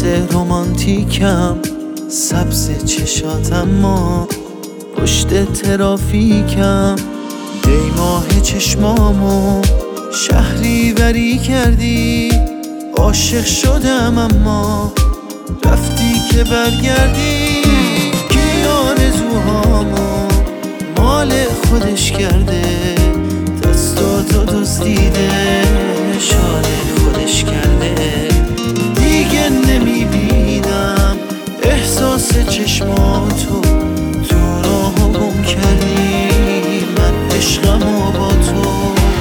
حس رومانتیکم سبز چشاتم ما پشت ترافیکم دی ماه چشمامو شهری وری کردی عاشق شدم اما رفتی که برگردی کی آرزوهامو مال خودش کرده دستاتو دزدیده نشان خودش کرده دیگه نمیبینم احساس چشماتو تو راهو گم کردی من عشقمو با تو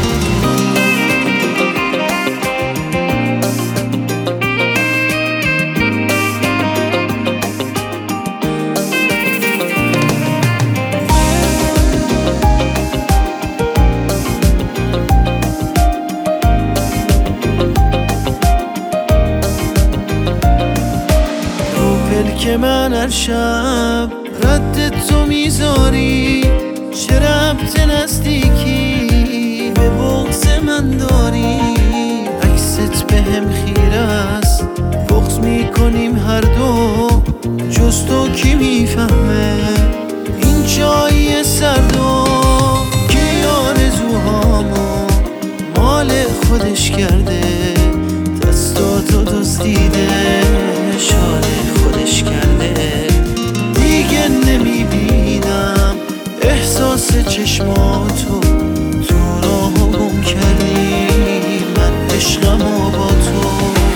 که من هر شب رد تو میذاری چه ربط نزدیکی به بغض من داری عکست به هم خیره است بغض میکنیم هر دو جز تو کی میفهمه این جایی سردو کی آرزوهامو مال خودش کرده دستاتو دزدیده نشان خودش کرده دیگه نمیبینم احساس چشماتو تو راهو گم کردی من عشقمو با تو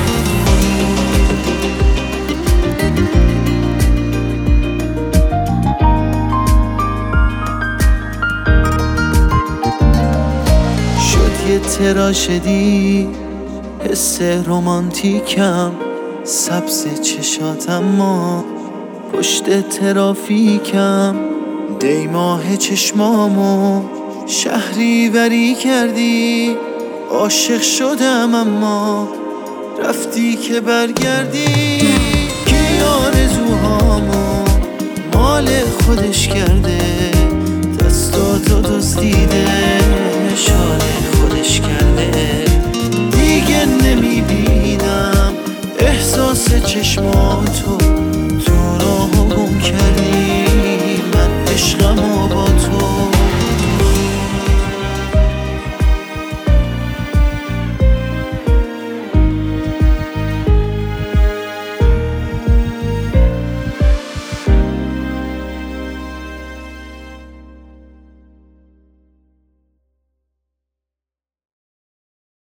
شد یه تراژدی حس رومانتیکم سبز چشاتم ما پشت ترافیکم دی ماه چشمامو شهری وری کردی عاشق شدم اما رفتی که برگردی کی آرزوهامو مال خودش کرده دستاتو دزدیده نشان خودش کرده دیگه نمیبینم احساس چشماتو